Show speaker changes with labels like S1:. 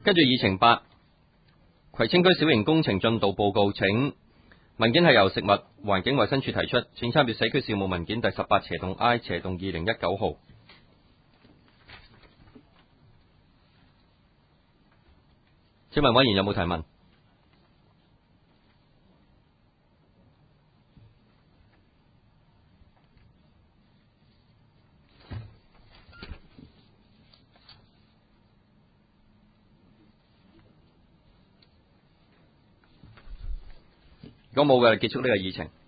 S1: 跟住議程8，葵青區小型工程進度報告，請文件係由食物環境衛生署提出，請參閱社區事務文件第18/I/2019號。請問委員有冇提問？如果冇嘅，結束呢個議程。